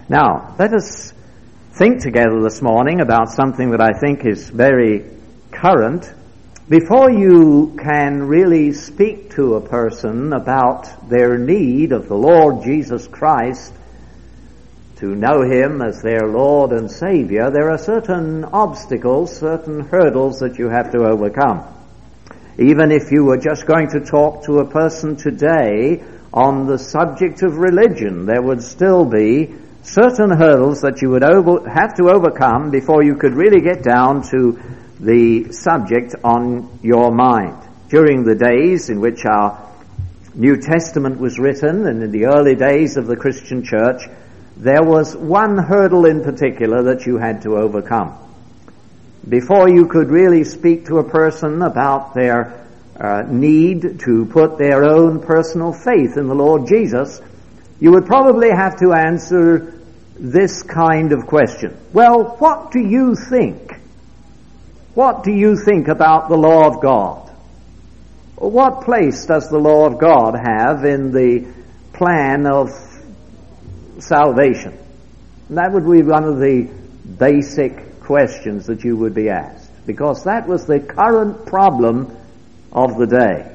Now, let us think together this morning about something that I think is very current. Before you can really speak to a person about their need of the Lord Jesus Christ, to know Him as their Lord and Savior, there are certain obstacles, certain hurdles that you have to overcome. Even if you were just going to talk to a person today on the subject of religion, there would still be certain hurdles that you would have to overcome before you could really get down to the subject on your mind. During the days in which our New Testament was written, and in the early days of the Christian church, there was one hurdle in particular that you had to overcome. Before you could really speak to a person about their need to put their own personal faith in the Lord Jesus, you would probably have to answer this kind of question. Well, what do you think? What do you think about the law of God? What place does the law of God have in the plan of salvation? And that would be one of the basic questions that you would be asked, because that was the current problem of the day.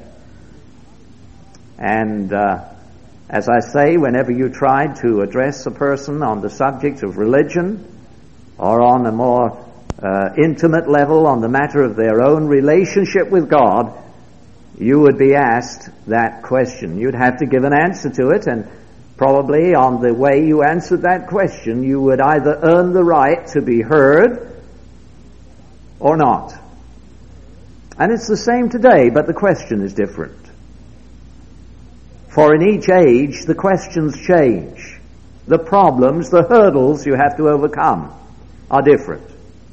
And as I say, whenever you tried to address a person on the subject of religion, or on a more intimate level on the matter of their own relationship with God, you would be asked that question. You'd have to give an answer to it, and probably on the way you answered that question, you would either earn the right to be heard or not. And it's the same today, but the question is different. For in each age, the questions change. The problems, the hurdles you have to overcome are different.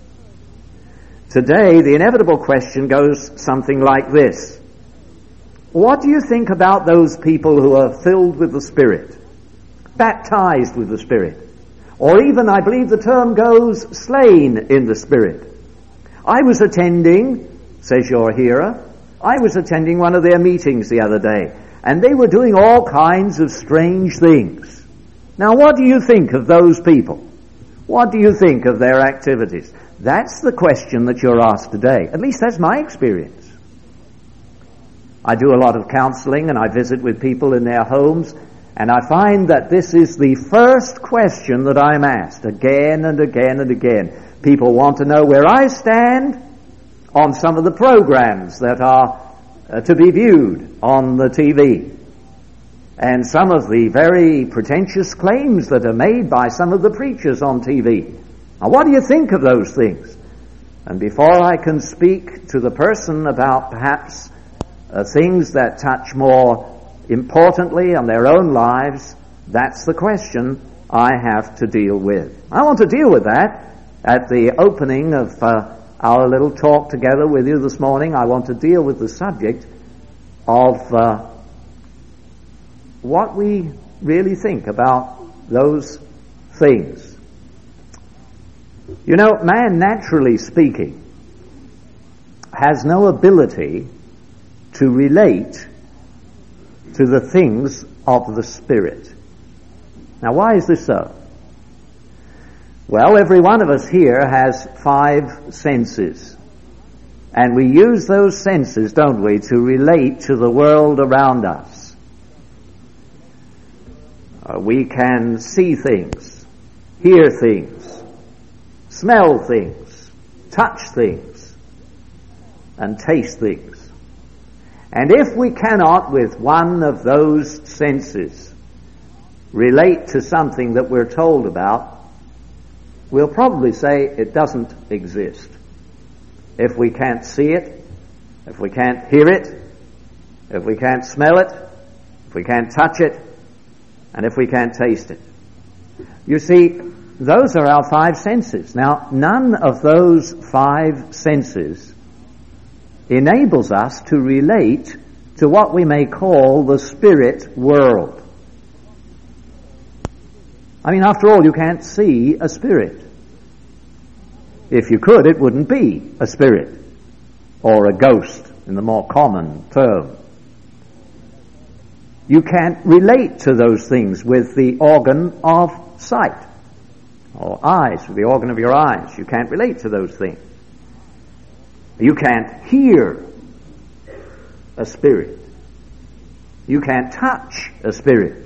Today, the inevitable question goes something like this. What do you think about those people who are filled with the Spirit, baptized with the Spirit, or even, I believe the term goes, slain in the Spirit? I was attending, says your hearer, I was attending one of their meetings the other day, and they were doing all kinds of strange things. Now, what do you think of those people? What do you think of their activities? That's the question that you're asked today. At least that's my experience. I do a lot of counseling, and I visit with people in their homes, and I find that this is the first question that I'm asked again and again and again. People want to know where I stand on some of the programs that are to be viewed on the TV, and some of the very pretentious claims that are made by some of the preachers on TV. Now, what do you think of those things? And before I can speak to the person about perhaps things that touch more importantly on their own lives, that's the question I have to deal with. I want to deal with that at the opening of our little talk together with you this morning. I want to deal with the subject of what we really think about those things. You know, man, naturally speaking, has no ability to relate to the things of the Spirit. Now, why is this so? Well, every one of us here has 5 senses. And we use those senses, don't we, to relate to the world around us. We can see things, hear things, smell things, touch things, and taste things. And if we cannot, with one of those senses, relate to something that we're told about, we'll probably say it doesn't exist. If we can't see it, if we can't hear it, if we can't smell it, if we can't touch it, and if we can't taste it. You see, those are our 5 senses. Now, none of those 5 senses enables us to relate to what we may call the spirit world. I mean, after all, you can't see a spirit. If you could, it wouldn't be a spirit, or a ghost in the more common term. You can't relate to those things with the organ of sight. Or eyes, the organ of your eyes. You can't relate to those things. You can't hear a spirit. You can't touch a spirit.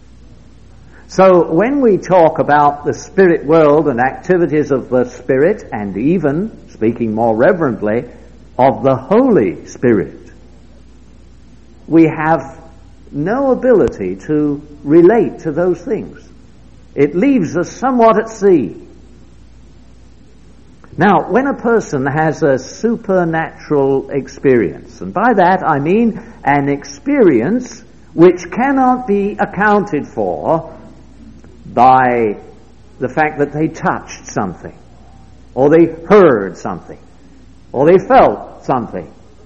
So when we talk about the spirit world and activities of the Spirit, and even, speaking more reverently, of the Holy Spirit, we have no ability to relate to those things. It leaves us somewhat at sea. Now, when a person has a supernatural experience, and by that I mean an experience which cannot be accounted for by the fact that they touched something, or they heard something, or they felt something.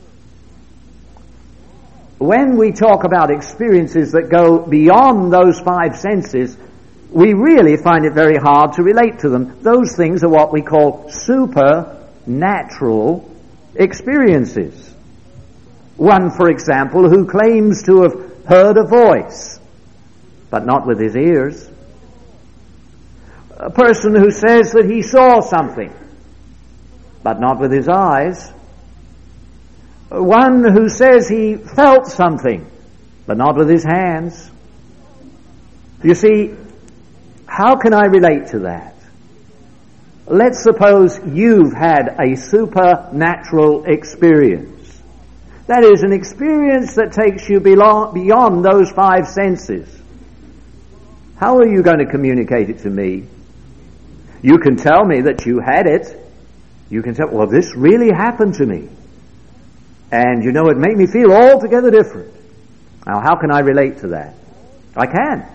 When we talk about experiences that go beyond those five senses, we really find it very hard to relate to them. Those things are what we call supernatural experiences. One, for example, who claims to have heard a voice, but not with his ears. A person who says that he saw something, but not with his eyes. One who says he felt something, but not with his hands. You see, how can I relate to that? Let's suppose you've had a supernatural experience. That is, an experience that takes you beyond those five senses. How are you going to communicate it to me? You can tell me that you had it. You can tell, well, this really happened to me. And you know, it made me feel altogether different. Now, how can I relate to that? I can.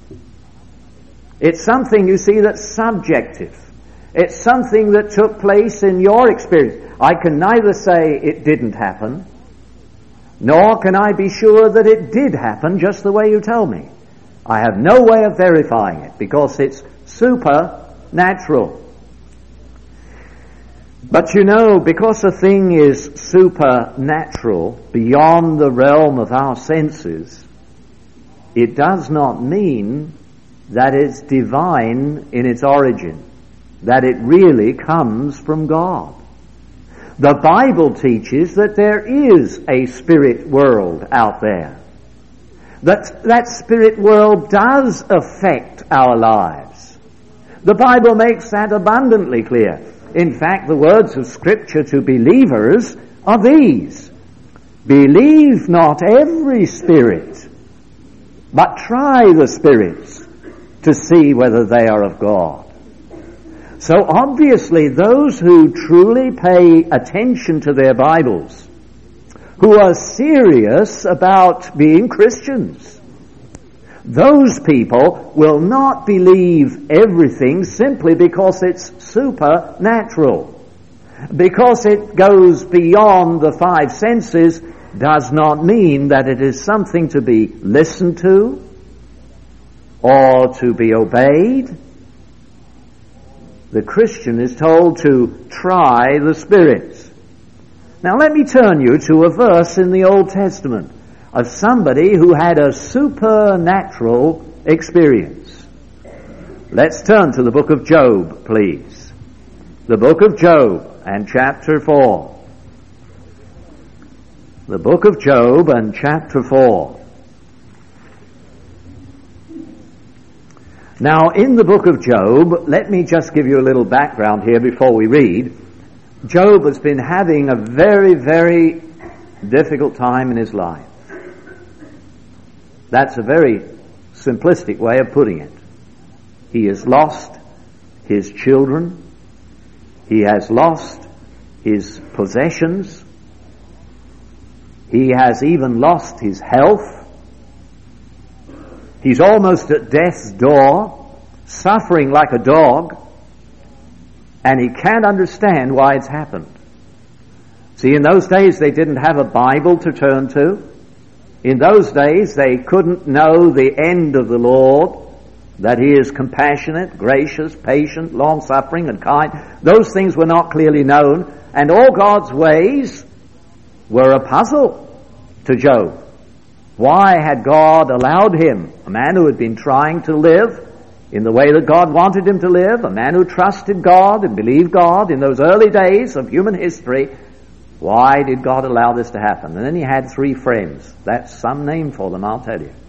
It's something, you see, that's subjective. It's something that took place in your experience. I can neither say it didn't happen, nor can I be sure that it did happen just the way you tell me. I have no way of verifying it because it's supernatural. But you know, because a thing is supernatural, beyond the realm of our senses, it does not mean that it's divine in its origin, that it really comes from God. The Bible teaches that there is a spirit world out there. That spirit world does affect our lives. The Bible makes that abundantly clear. In fact, the words of Scripture to believers are these: believe not every spirit, but try the spirits to see whether they are of God. So obviously those who truly pay attention to their Bibles, who are serious about being Christians, those people will not believe everything simply because it's supernatural. Because it goes beyond the five senses does not mean that it is something to be listened to or to be obeyed. The Christian is told to try the spirits. Now let me turn you to a verse in the Old Testament of somebody who had a supernatural experience. Let's turn to the book of Job, please. The book of Job and chapter 4. The book of Job and chapter 4. Now, in the book of Job, let me just give you a little background here before we read. Job has been having a very, very difficult time in his life. That's a very simplistic way of putting it. He has lost his children. He has lost his possessions. He has even lost his health. He's almost at death's door, suffering like a dog, and he can't understand why it's happened. See, in those days they didn't have a Bible to turn to. In those days they couldn't know the end of the Lord, that He is compassionate, gracious, patient, long-suffering, and kind. Those things were not clearly known, and all God's ways were a puzzle to Job. Why had God allowed him, a man who had been trying to live in the way that God wanted him to live, a man who trusted God and believed God in those early days of human history. Why did God allow this to happen? And then he had 3 friends. That's some name for them, I'll tell you.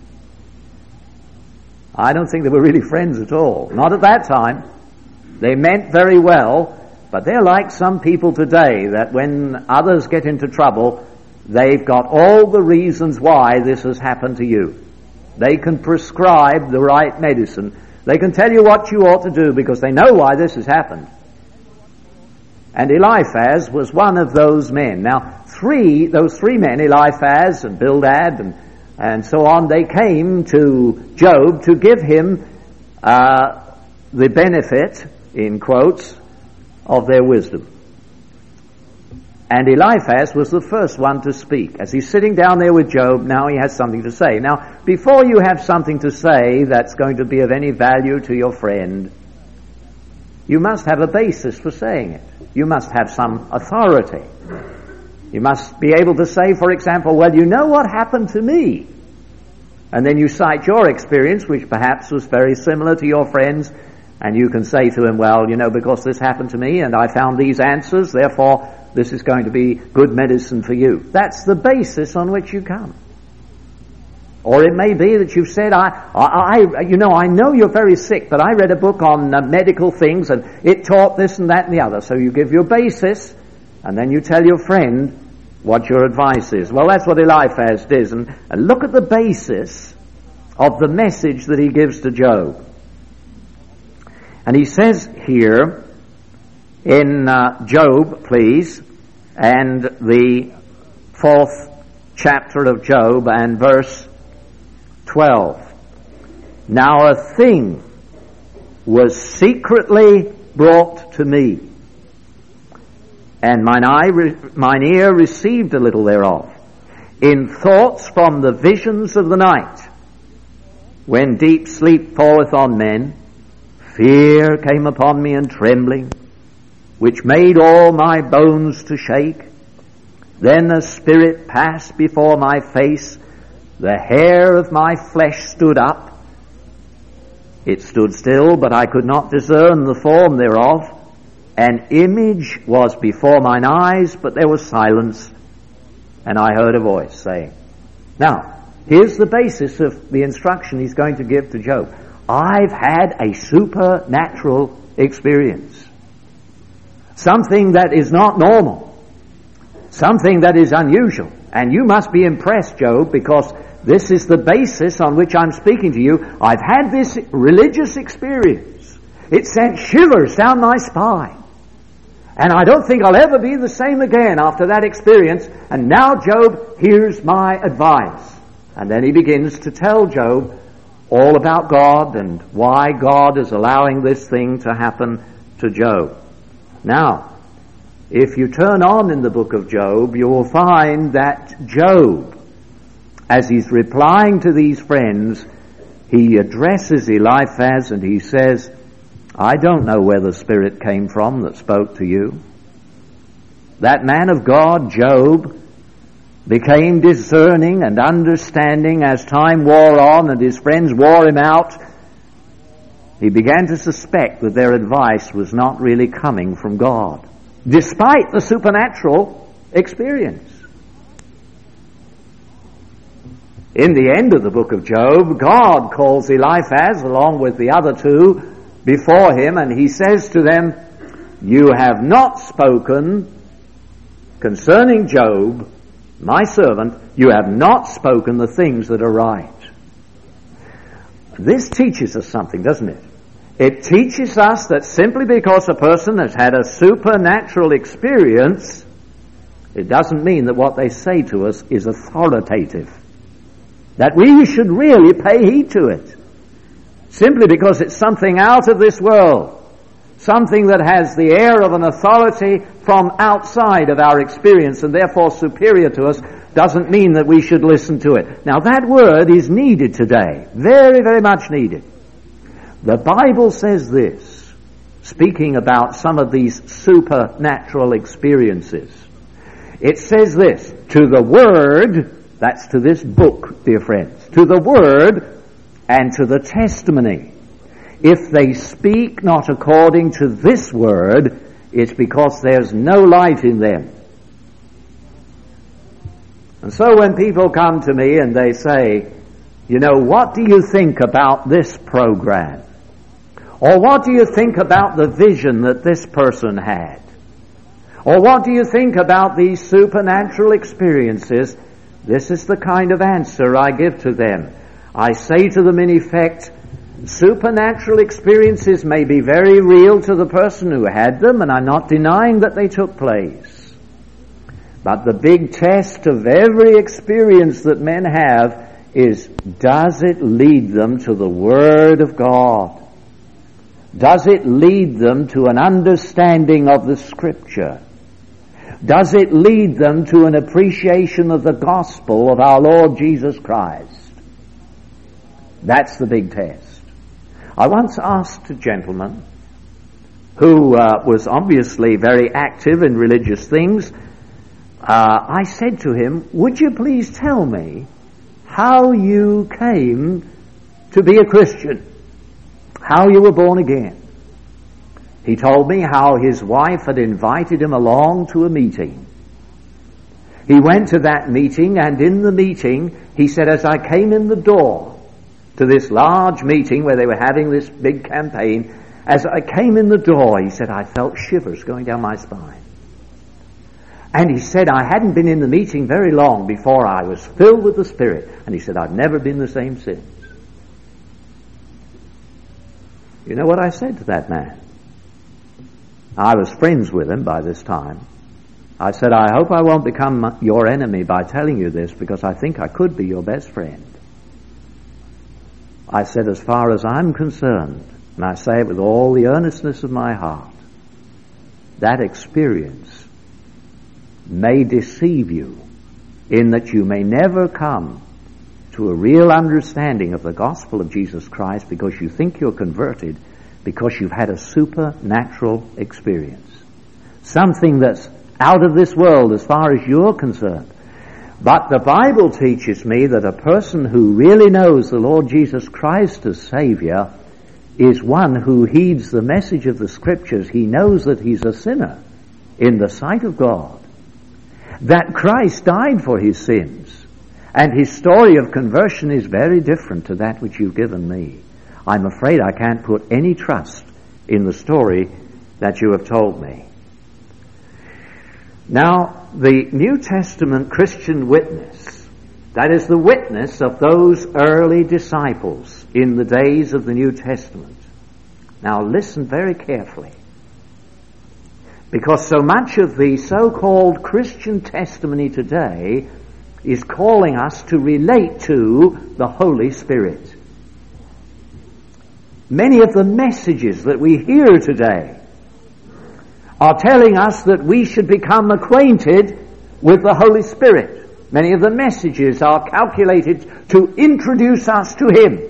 I don't think they were really friends at all. Not at that time. They meant very well, but they're like some people today, that when others get into trouble, they've got all the reasons why this has happened to you. They can prescribe the right medicine. They can tell you what you ought to do because they know why this has happened. And Eliphaz was one of those men. Now, those three men, Eliphaz and Bildad and so on, they came to Job to give him the benefit, in quotes, of their wisdom. And Eliphaz was the first one to speak. As he's sitting down there with Job, now he has something to say. Now, before you have something to say that's going to be of any value to your friend, you must have a basis for saying it. You must have some authority. You must be able to say, for example, well, you know what happened to me. And then you cite your experience, which perhaps was very similar to your friend's, and you can say to him, well, you know, because this happened to me and I found these answers, therefore this is going to be good medicine for you. That's the basis on which you come. Or it may be that you've said, I know you're very sick, but I read a book on medical things and it taught this and that and the other. So you give your basis and then you tell your friend what your advice is. Well, that's what Eliphaz did. And look at the basis of the message that he gives to Job. And he says here in Job, please, and the 4th chapter of Job and verse 12. Now a thing was secretly brought to me, and mine ear received a little thereof, in thoughts from the visions of the night. When deep sleep falleth on men, fear came upon me and trembling, which made all my bones to shake. Then the Spirit passed before my face, the hair of my flesh stood up. It stood still, but I could not discern the form thereof. An image was before mine eyes, but there was silence, and I heard a voice saying. Now, here's the basis of the instruction he's going to give to Job. I've had a supernatural experience. Something that is not normal. Something that is unusual. And you must be impressed, Job, because this is the basis on which I'm speaking to you. I've had this religious experience. It sent shivers down my spine. And I don't think I'll ever be the same again after that experience. And now, Job, here's my advice. And then he begins to tell Job all about God and why God is allowing this thing to happen to Job. Now, if you turn on in the book of Job, you will find that Job, as he's replying to these friends, he addresses Eliphaz and he says, I don't know where the Spirit came from that spoke to you. That man of God, Job, became discerning and understanding as time wore on and his friends wore him out. He began to suspect that their advice was not really coming from God, despite the supernatural experience. In the end of the book of Job, God calls Eliphaz along with the other two before him, and he says to them, you have not spoken concerning Job, my servant, you have not spoken the things that are right. This teaches us something, doesn't it? It teaches us that simply because a person has had a supernatural experience, it doesn't mean that what they say to us is authoritative. That we should really pay heed to it. Simply because it's something out of this world. Something that has the air of an authority from outside of our experience and therefore superior to us, doesn't mean that we should listen to it. Now that word is needed today. Very, very much needed. The Bible says this, speaking about some of these supernatural experiences. It says this, to the Word, that's to this book, dear friends, to the Word and to the testimony if they speak not according to this word, it's because there's no light in them. And so when people come to me and they say, you know, what do you think about this program? Or what do you think about the vision that this person had? Or what do you think about these supernatural experiences? This is the kind of answer I give to them. I say to them, in effect, supernatural experiences may be very real to the person who had them, and I'm not denying that they took place. But the big test of every experience that men have is, does it lead them to the Word of God? Does it lead them to an understanding of the Scripture? Does it lead them to an appreciation of the gospel of our Lord Jesus Christ? That's the big test. I once asked a gentleman who was obviously very active in religious things. I said to him, would you please tell me how you came to be a Christian? How you were born again? He told me how his wife had invited him along to a meeting. He went to that meeting, and in the meeting, he said, as I came in the door to this large meeting where they were having this big campaign, as I came in the door, he said, I felt shivers going down my spine. And he said, I hadn't been in the meeting very long before I was filled with the Spirit. And he said, I've never been the same since. You know what I said to that man? I was friends with him by this time. I said, I hope I won't become your enemy by telling you this, because I think I could be your best friend. I said, as far as I'm concerned, and I say it with all the earnestness of my heart, that experience may deceive you in that you may never come to a real understanding of the gospel of Jesus Christ, because you think you're converted because you've had a supernatural experience. Something that's out of this world as far as you're concerned. But the Bible teaches me that a person who really knows the Lord Jesus Christ as Savior is one who heeds the message of the Scriptures. He knows that he's a sinner in the sight of God, that Christ died for his sins, and his story of conversion is very different to that which you've given me. I'm afraid I can't put any trust in the story that you have told me. Now, the New Testament Christian witness, that is the witness of those early disciples in the days of the New Testament. Now listen very carefully, because so much of the so-called Christian testimony today is calling us to relate to the Holy Spirit. Many of the messages that we hear today are telling us that we should become acquainted with the Holy Spirit. Many of the messages are calculated to introduce us to Him.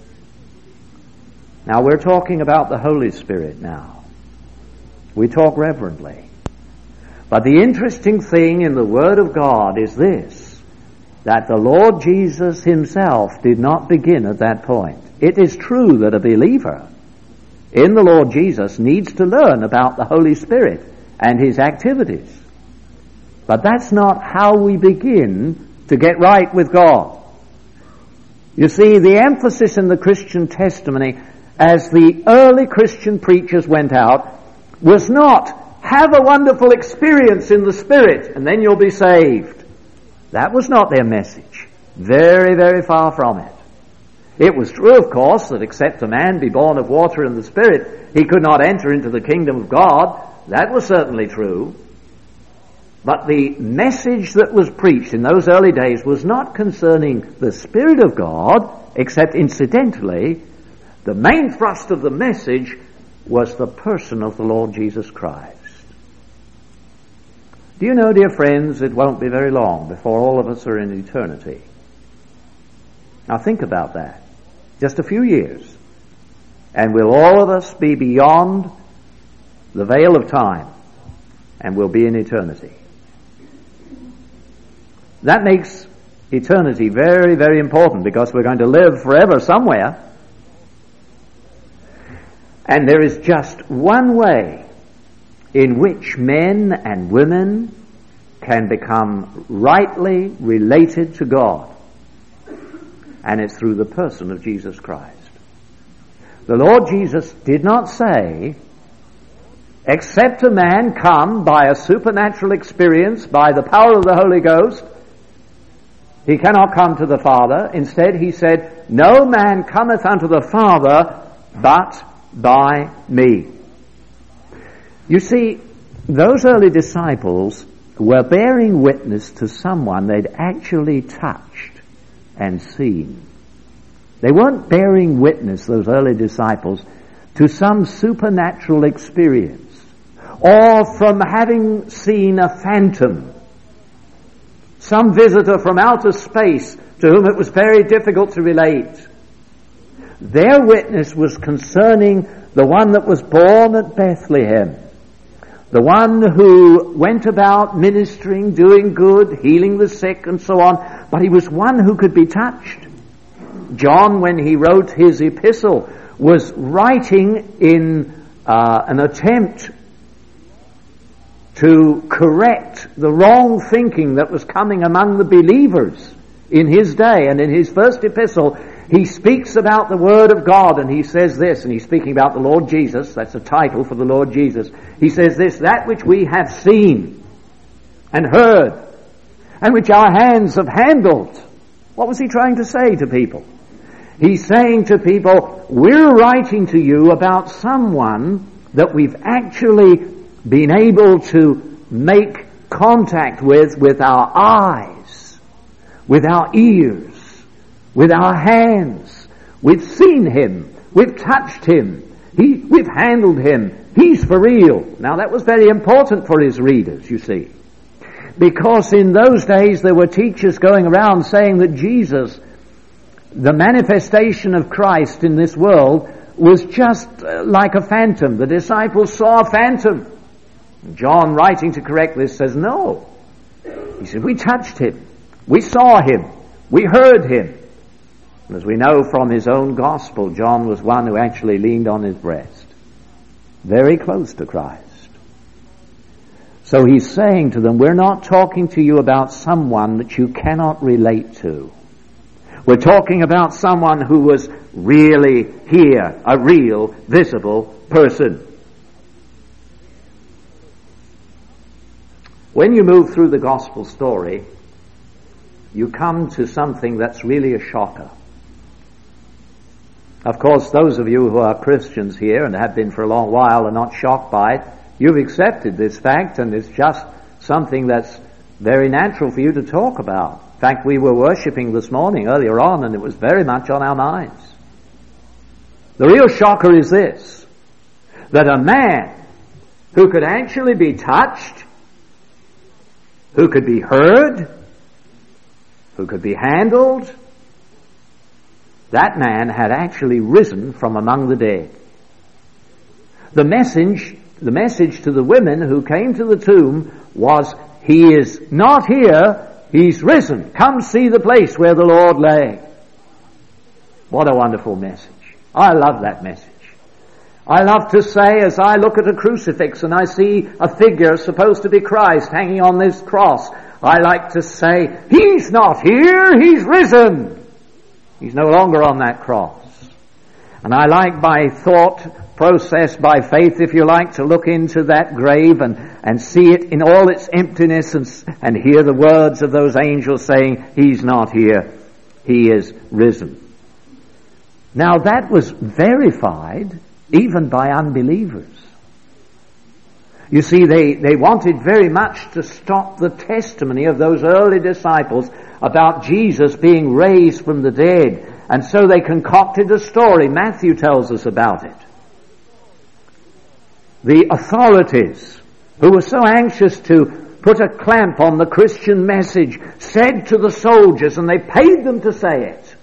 Now we're talking about the Holy Spirit now. We talk reverently. But the interesting thing in the Word of God is this, that the Lord Jesus Himself did not begin at that point. It is true that a believer in the Lord Jesus needs to learn about the Holy Spirit and His activities. But that's not how we begin to get right with God. You see, the emphasis in the Christian testimony as the early Christian preachers went out was not, have a wonderful experience in the Spirit and then you'll be saved. That was not their message. Very, very far from it. It was true, of course, that except a man be born of water and the Spirit, he could not enter into the kingdom of God. That was certainly true. But the message that was preached in those early days was not concerning the Spirit of God, except incidentally. The main thrust of the message was the person of the Lord Jesus Christ. Do you know, dear friends, it won't be very long before all of us are in eternity. Now think about that. Just a few years. And will all of us be beyond the veil of time, and we'll be in eternity. That makes eternity very, very important, because we're going to live forever somewhere. And there is just one way in which men and women can become rightly related to God. And it's through the person of Jesus Christ. The Lord Jesus did not say, except a man come by a supernatural experience, by the power of the Holy Ghost, he cannot come to the Father. Instead, he said, no man cometh unto the Father but by me. You see, those early disciples were bearing witness to someone they'd actually touched and seen. They weren't bearing witness, those early disciples, to some supernatural experience or from having seen a phantom, some visitor from outer space to whom it was very difficult to relate. Their witness was concerning the one that was born at Bethlehem, the one who went about ministering, doing good, healing the sick and so on, but he was one who could be touched. John, when he wrote his epistle, was writing in an attempt to correct the wrong thinking that was coming among the believers in his day. And in his first epistle, he speaks about the Word of God, and he says this, and he's speaking about the Lord Jesus. That's a title for the Lord Jesus. He says this, that which we have seen and heard, and which our hands have handled. What was he trying to say to people? He's saying to people, we're writing to you about someone that we've actually been able to make contact with our eyes, with our ears, with our hands. We've seen him. We've touched him. We've handled him. He's for real. Now that was very important for his readers, you see. Because in those days there were teachers going around saying that Jesus, the manifestation of Christ in this world, was just like a phantom. The disciples saw a phantom. John, writing to correct this, says no. He said, we touched him. We saw him. We heard him. And as we know from his own gospel, John was one who actually leaned on his breast, very close to Christ. So he's saying to them, we're not talking to you about someone that you cannot relate to. We're talking about someone who was really here, a real, visible person. When you move through the gospel story, you come to something that's really a shocker. Of course, those of you who are Christians here and have been for a long while are not shocked by it. You've accepted this fact, and it's just something that's very natural for you to talk about. In fact, we were worshiping this morning earlier on, and it was very much on our minds. The real shocker is this, that a man who could actually be touched, who could be heard, who could be handled, that man had actually risen from among the dead. The message to the women who came to the tomb was, he is not here, he's risen. Come see the place where the Lord lay. What a wonderful message. I love that message. I love to say, as I look at a crucifix and I see a figure supposed to be Christ hanging on this cross, I like to say, he's not here, he's risen. He's no longer on that cross. And I like by thought process, by faith, if you like, to look into that grave and see it in all its emptiness and hear the words of those angels saying, he's not here, he is risen. Now that was verified even by unbelievers. You see, they wanted very much to stop the testimony of those early disciples about Jesus being raised from the dead. And so they concocted a story. Matthew tells us about it. The authorities, who were so anxious to put a clamp on the Christian message, said to the soldiers, and they paid them to say it,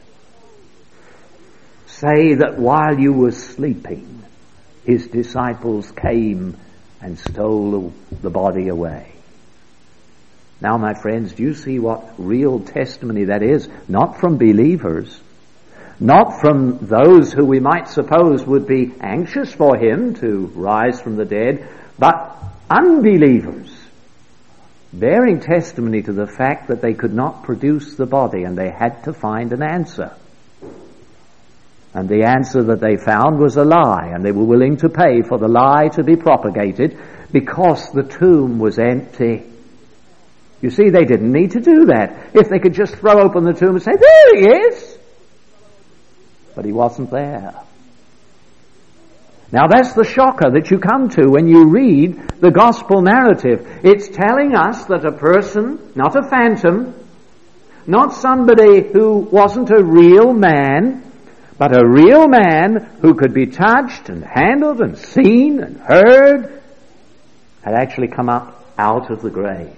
say that while you were sleeping, his disciples came and stole the body away. Now, my friends, do you see what real testimony that is? Not from believers, Not from those who we might suppose would be anxious for him to rise from the dead, but unbelievers, bearing testimony to the fact that they could not produce the body and they had to find an answer. And the answer that they found was a lie, and they were willing to pay for the lie to be propagated because the tomb was empty. You see, they didn't need to do that. If they could just throw open the tomb and say, "There he is!" But he wasn't there. Now that's the shocker that you come to when you read the gospel narrative. It's telling us that a person, not a phantom, not somebody who wasn't a real man, but a real man who could be touched and handled and seen and heard, had actually come up out of the grave.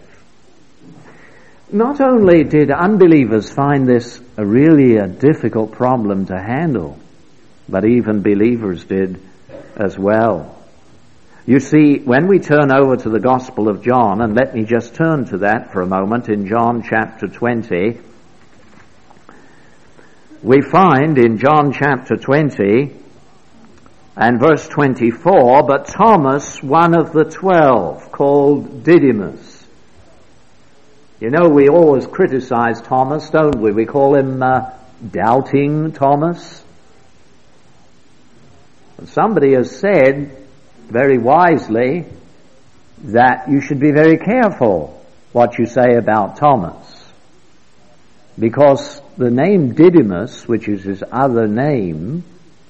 Not only did unbelievers find this really a difficult problem to handle, but even believers did as well. You see, when we turn over to the Gospel of John, and let me just turn to that for a moment, in John chapter 20, we find in John chapter 20 and verse 24, "But Thomas, one of the 12, called Didymus." You know, we always criticize Thomas, don't we? We call him Doubting Thomas. And somebody has said, very wisely, that you should be very careful what you say about Thomas. Because the name Didymus, which is his other name,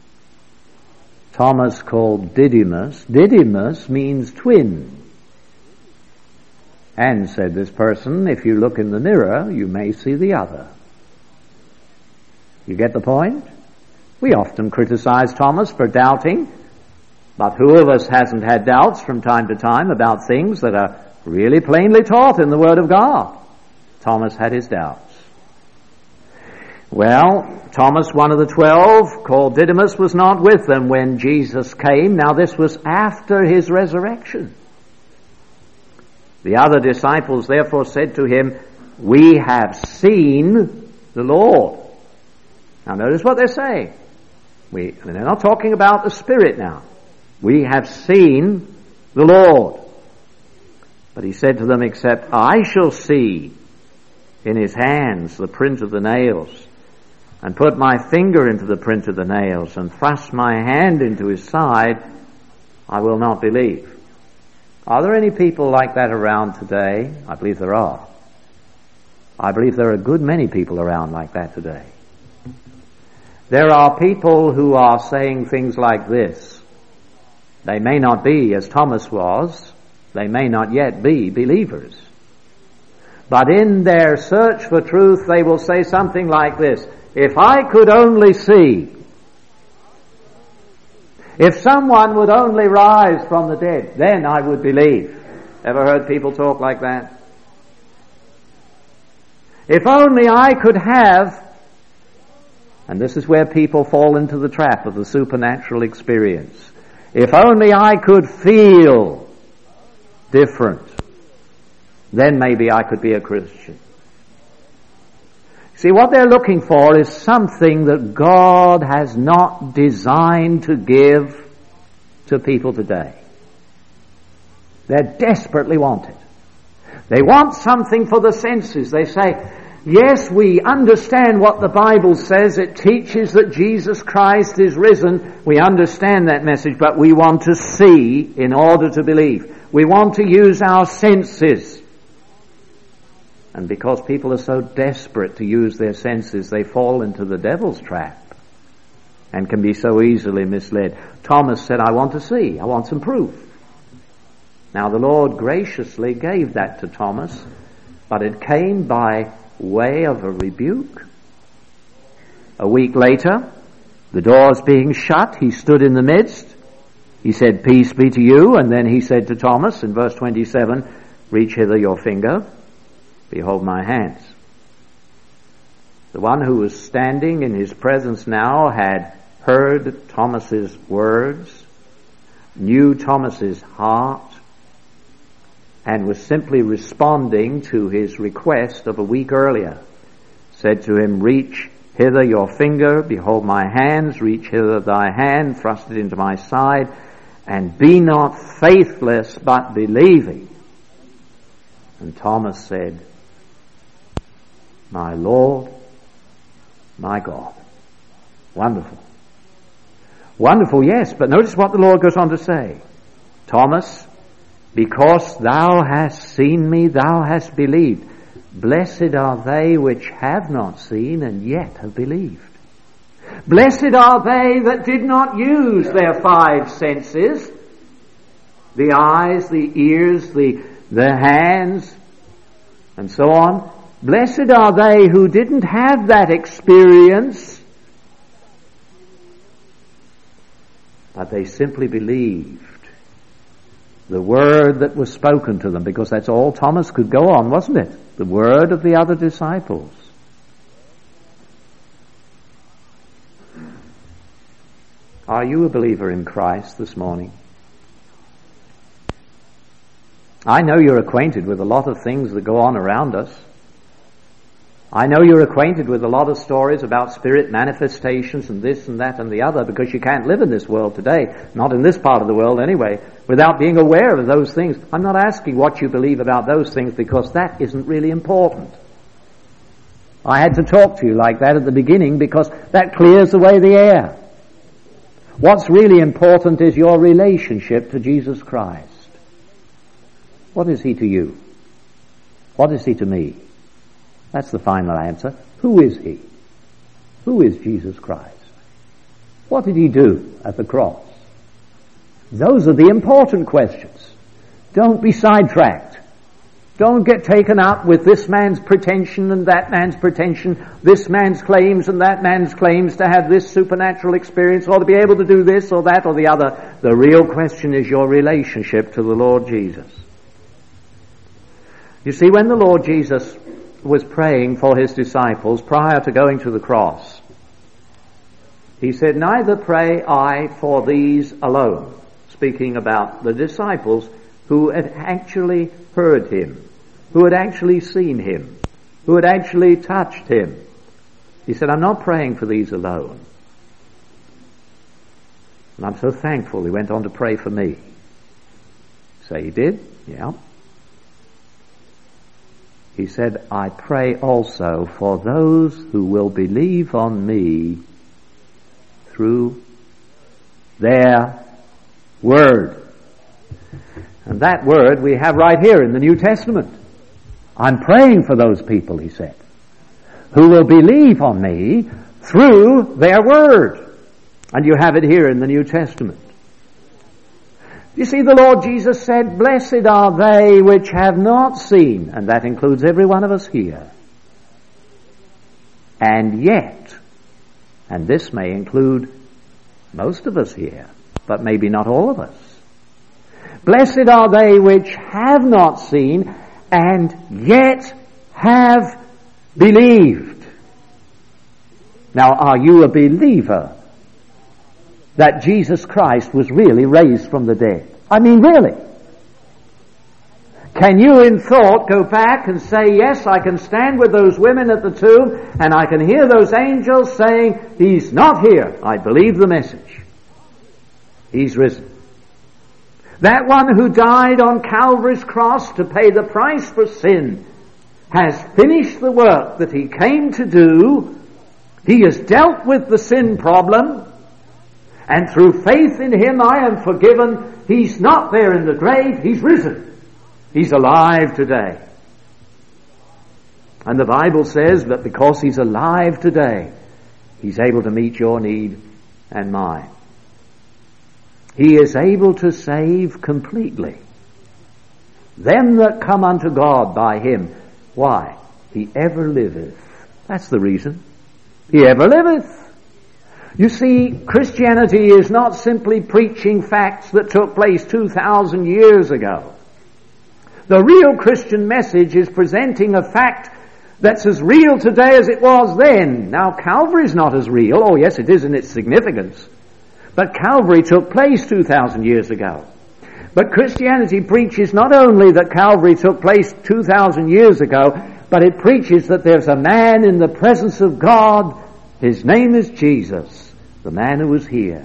Thomas called Didymus, Didymus means twin. And, said this person, if you look in the mirror, you may see the other. You get the point? We often criticize Thomas for doubting, but who of us hasn't had doubts from time to time about things that are really plainly taught in the Word of God? Thomas had his doubts. Well, Thomas, one of the 12, called Didymus, was not with them when Jesus came. Now this was after his resurrection. The other disciples therefore said to him, "We have seen the Lord." Now notice what they're saying. They're not talking about the Spirit now. "We have seen the Lord." But he said to them, "Except I shall see in his hands the print of the nails, and put my finger into the print of the nails, and thrust my hand into his side, I will not believe." Are there any people like that around today? I believe there are. I believe there are a good many people around like that today. There are people who are saying things like this. They may not be, as Thomas was, they may not yet be believers. But in their search for truth, they will say something like this: "If I could only see, if someone would only rise from the dead, then I would believe." Ever heard people talk like that? If only I could have, and this is where people fall into the trap of the supernatural experience. If only I could feel different, then maybe I could be a Christian. See, what they're looking for is something that God has not designed to give to people today. They desperately want it. They want something for the senses. They say, yes, we understand what the Bible says. It teaches that Jesus Christ is risen. We understand that message, but we want to see in order to believe. We want to use our senses. And because people are so desperate to use their senses, they fall into the devil's trap and can be so easily misled. Thomas said, "I want to see. I want some proof." Now the Lord graciously gave that to Thomas, but it came by way of a rebuke. A week later, the doors being shut, he stood in the midst. He said, "Peace be to you." And then he said to Thomas in verse 27, "Reach hither your finger. Behold my hands." The one who was standing in his presence now had heard Thomas's words, knew Thomas's heart, and was simply responding to his request of a week earlier. Said to him, "Reach Hither your finger, behold my hands, reach hither thy hand, thrust it into my side, and be not faithless, but believing. And Thomas said, my Lord, my God. Wonderful. Wonderful, yes, but notice what the Lord goes on to say. Thomas, because thou hast seen me, thou hast believed. Blessed are they which have not seen and yet have believed. Blessed are they that did not use their five senses, the eyes, the ears, the hands, and so on. Blessed are they who didn't have that experience, but they simply believed the word that was spoken to them, because that's all Thomas could go on, wasn't it? The word of the other disciples. Are you a believer in Christ this morning? I know you're acquainted with a lot of things that go on around us. I know you're acquainted with a lot of stories about spirit manifestations and this and that and the other, because you can't live in this world today, not in this part of the world anyway, without being aware of those things. I'm not asking what you believe about those things, because that isn't really important. I had to talk to you like that at the beginning because that clears away the air. What's really important is your relationship to Jesus Christ. What is he to you? What is he to me? That's the final answer. Who is he? Who is Jesus Christ? What did he do at the cross? Those are the important questions. Don't be sidetracked. Don't get taken up with this man's pretension and that man's pretension, this man's claims and that man's claims to have this supernatural experience or to be able to do this or that or the other. The real question is your relationship to the Lord Jesus. You see, when the Lord Jesus was praying for his disciples prior to going to the cross, he said, neither pray I for these alone, speaking about the disciples who had actually heard him, who had actually seen him, who had actually touched him. He said, I'm not praying for these alone. And I'm so thankful he went on to pray for me. Say he did? Yeah. He said, I pray also for those who will believe on me through their word. And that word we have right here in the New Testament. I'm praying for those people, he said, who will believe on me through their word. And you have it here in the New Testament. You see, the Lord Jesus said, blessed are they which have not seen, and that includes every one of us here. And yet, and this may include most of us here, but maybe not all of us. Blessed are they which have not seen, and yet have believed. Now, are you a believer that Jesus Christ was really raised from the dead? I mean, really. Can you in thought go back and say, yes, I can stand with those women at the tomb and I can hear those angels saying, he's not here. I believe the message. He's risen. That one who died on Calvary's cross to pay the price for sin has finished the work that he came to do. He has dealt with the sin problem. And through faith in him I am forgiven. He's not there in the grave. He's risen. He's alive today. And the Bible says that because he's alive today, he's able to meet your need and mine. He is able to save completely them that come unto God by him. Why? He ever liveth. That's the reason. He ever liveth. You see, Christianity is not simply preaching facts that took place 2,000 years ago. The real Christian message is presenting a fact that's as real today as it was then. Now, Calvary's not as real. Oh, yes, it is in its significance. But Calvary took place 2,000 years ago. But Christianity preaches not only that Calvary took place 2,000 years ago, but it preaches that there's a man in the presence of God His name is Jesus, the man who was here.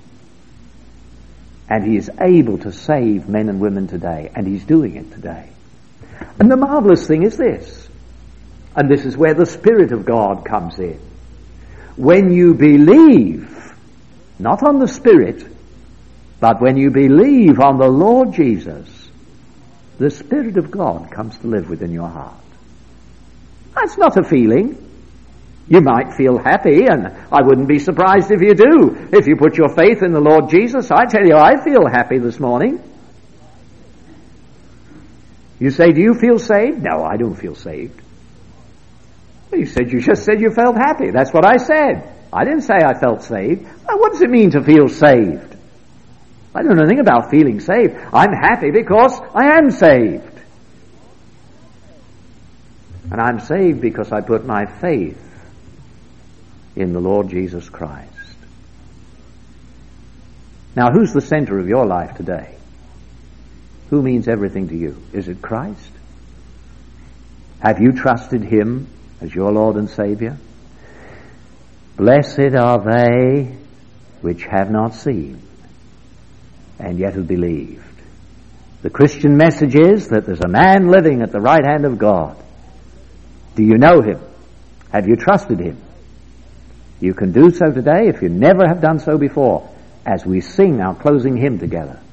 And he is able to save men and women today, and he's doing it today. And the marvelous thing is this, and this is where the Spirit of God comes in. When you believe, not on the Spirit, but when you believe on the Lord Jesus, the Spirit of God comes to live within your heart. That's not a feeling. You might feel happy, and I wouldn't be surprised if you do. If you put your faith in the Lord Jesus, I tell you, I feel happy this morning. You say, do you feel saved? No, I don't feel saved. Well, you just said you felt happy. That's what I said. I didn't say I felt saved. Well, what does it mean to feel saved? I don't know anything about feeling saved. I'm happy because I am saved. And I'm saved because I put my faith in the Lord Jesus Christ. Now, who's the center of your life today? Who means everything to you? Is it Christ? Have you trusted him as your Lord and Savior? Blessed are they which have not seen and yet have believed. The Christian message is that there's a man living at the right hand of God. Do you know him? Have you trusted him? You can do so today if you never have done so before, as we sing our closing hymn together.